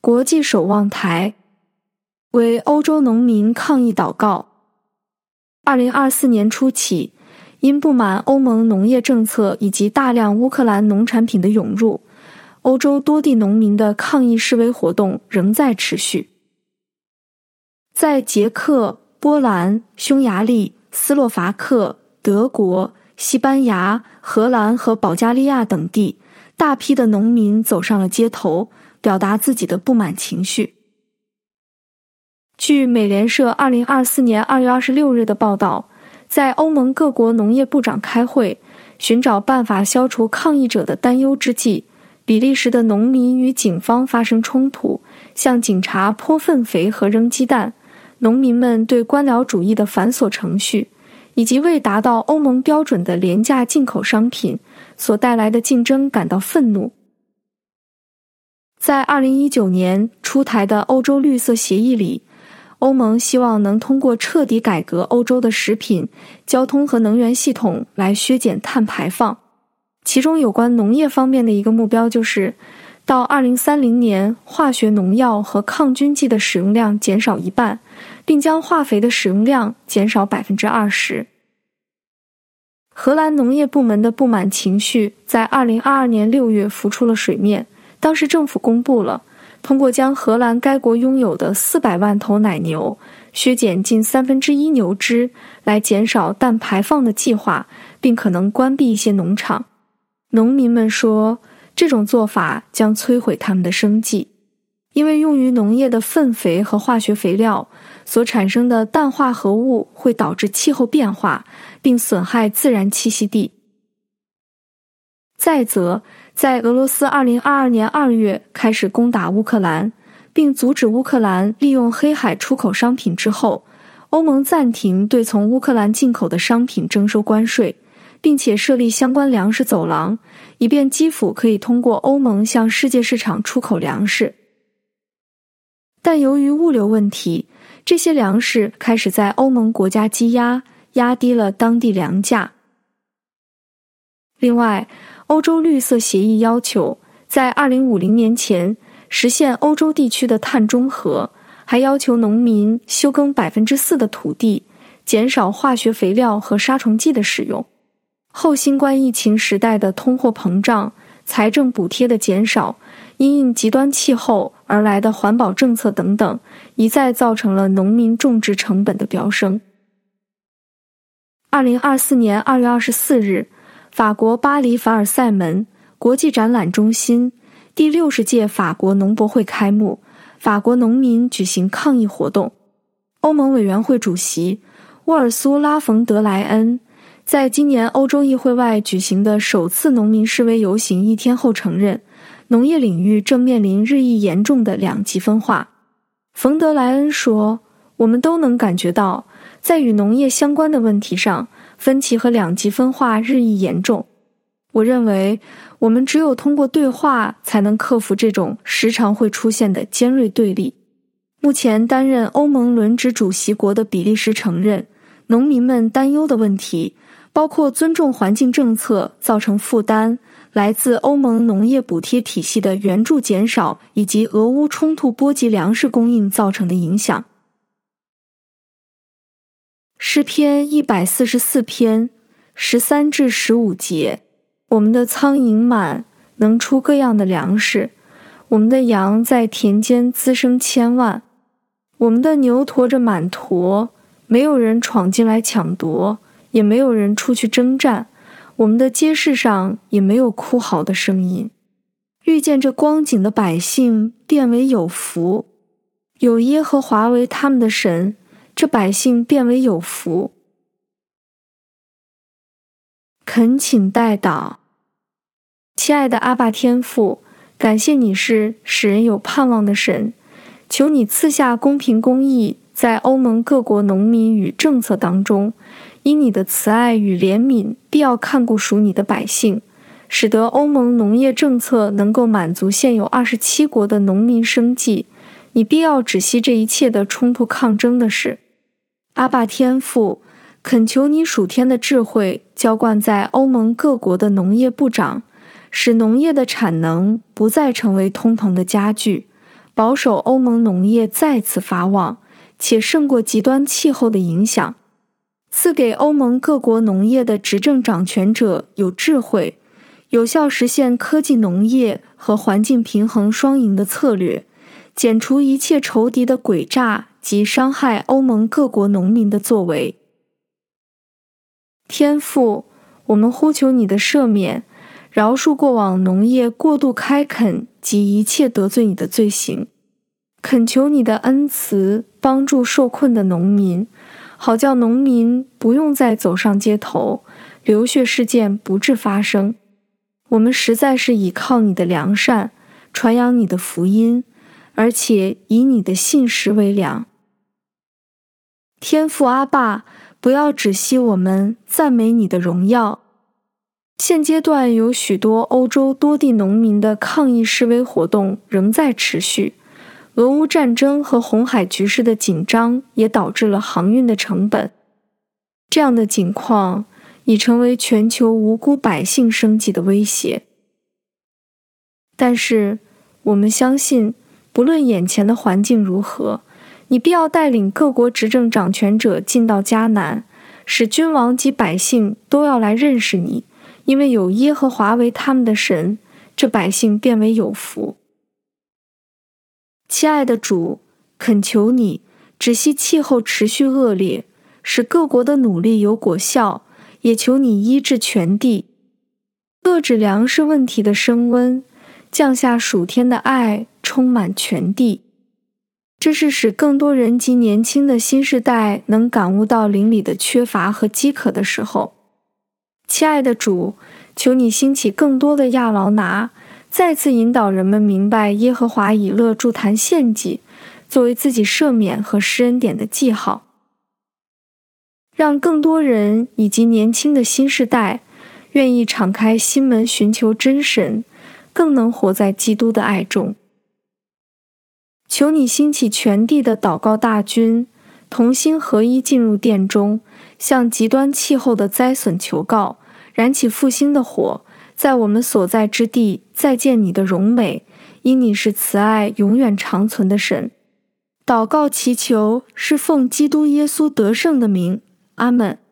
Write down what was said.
国际守望台为欧洲农民抗议祷告。2024年初起，因不满欧盟农业政策以及大量乌克兰农产品的涌入，欧洲多地农民的抗议示威活动仍在持续。在捷克、波兰、匈牙利、斯洛伐克、德国、西班牙、荷兰和保加利亚等地，大批的农民走上了街头，表达自己的不满情绪。据美联社2024年2月26日的报道，在欧盟各国农业部长开会，寻找办法消除抗议者的担忧之际，比利时的农民与警方发生冲突，向警察泼粪肥和扔鸡蛋。农民们对官僚主义的繁琐程序，以及未达到欧盟标准的廉价进口商品所带来的竞争感到愤怒。在2019年出台的欧洲绿色协议里，欧盟希望能通过彻底改革欧洲的食品、交通和能源系统来削减碳排放。其中有关农业方面的一个目标就是到2030年，化学农药和抗菌剂的使用量减少一半，并将化肥的使用量减少 20%。 荷兰农业部门的不满情绪在2022年6月浮出了水面，当时政府公布了通过将荷兰该国拥有的400万头奶牛削减近1/3牛只来减少氮排放的计划，并可能关闭一些农场。农民们说，这种做法将摧毁他们的生计，因为用于农业的粪肥和化学肥料所产生的氮化合物会导致气候变化，并损害自然栖息地。再则，在俄罗斯2022年2月开始攻打乌克兰，并阻止乌克兰利用黑海出口商品之后，欧盟暂停对从乌克兰进口的商品征收关税，并且设立相关粮食走廊，以便基辅可以通过欧盟向世界市场出口粮食。但由于物流问题，这些粮食开始在欧盟国家积压，压低了当地粮价。另外，欧洲绿色协议要求在2050年前实现欧洲地区的碳中和，还要求农民休耕 4% 的土地，减少化学肥料和杀虫剂的使用。后新冠疫情时代的通货膨胀、财政补贴的减少、因应极端气候而来的环保政策等等，一再造成了农民种植成本的飙升。2024年2月24日，法国巴黎凡尔赛门国际展览中心第60届法国农博会开幕，法国农民举行抗议活动。欧盟委员会主席沃尔苏拉·冯德莱恩在今年欧洲议会外举行的首次农民示威游行1天后承认，农业领域正面临日益严重的两极分化。冯德莱恩说，我们都能感觉到，在与农业相关的问题上，分歧和两极分化日益严重。我认为，我们只有通过对话才能克服这种时常会出现的尖锐对立。目前担任欧盟轮值主席国的比利时承认，农民们担忧的问题包括尊重环境政策造成负担，来自欧盟农业补贴体系的援助减少，以及俄乌冲突波及粮食供应造成的影响。诗篇144篇13至15节，我们的仓盈满，能出各样的粮食，我们的羊在田间滋生千万，我们的牛驮着满驮，没有人闯进来抢夺，也没有人出去征战，我们的街市上也没有哭嚎的声音。遇见这光景的百姓变为有福，有耶和华为他们的神，这百姓变为有福。恳请代祷。亲爱的阿爸天父，感谢你是使人有盼望的神，求你赐下公平公义，在欧盟各国农民与政策当中，因你的慈爱与怜悯，必要看顾属你的百姓，使得欧盟农业政策能够满足现有27国的农民生计。你必要止息这一切的冲突抗争的事。阿爸天父，恳求你属天的智慧浇灌在欧盟各国的农业部长，使农业的产能不再成为通膨的加剧， 保守欧盟农业再次发旺，且胜过极端气候的影响。赐给欧盟各国农业的执政掌权者有智慧，有效实现科技农业和环境平衡双赢的策略，剪除一切仇敌的诡诈及伤害欧盟各国农民的作为。天父，我们呼求你的赦免，饶恕过往农业过度开垦及一切得罪你的罪行，恳求你的恩慈帮助受困的农民，好叫农民不用再走上街头，流血事件不致发生。我们实在是倚靠你的良善，传扬你的福音，而且以你的信实为粮。天父阿爸，不要止息我们赞美你的荣耀。现阶段有许多欧洲多地农民的抗议示威活动仍在持续，俄乌战争和红海局势的紧张也导致了航运的成本。这样的景况已成为全球无辜百姓生计的威胁。但是我们相信，不论眼前的环境如何，你必要带领各国执政掌权者进到迦南，使君王及百姓都要来认识你，因为有耶和华为他们的神，这百姓变为有福。亲爱的主，恳求你止息气候持续恶劣，使各国的努力有果效，也求你医治全地，遏制粮食问题的升温，降下属天的爱，充满全地。这是使更多人及年轻的新世代能感悟到灵里的缺乏和饥渴的时候。亲爱的主，求你兴起更多的亚劳拿，再次引导人们明白耶和华以勒筑坛献祭，作为自己赦免和施恩典的记号。让更多人以及年轻的新世代愿意敞开心门寻求真神，更能活在基督的爱中。求你兴起全地的祷告大军，同心合一进入殿中，向极端气候的灾损求告，燃起复兴的火，在我们所在之地再见你的荣美，因你是慈爱永远长存的神。祷告祈求是奉基督耶稣得胜的名，阿们。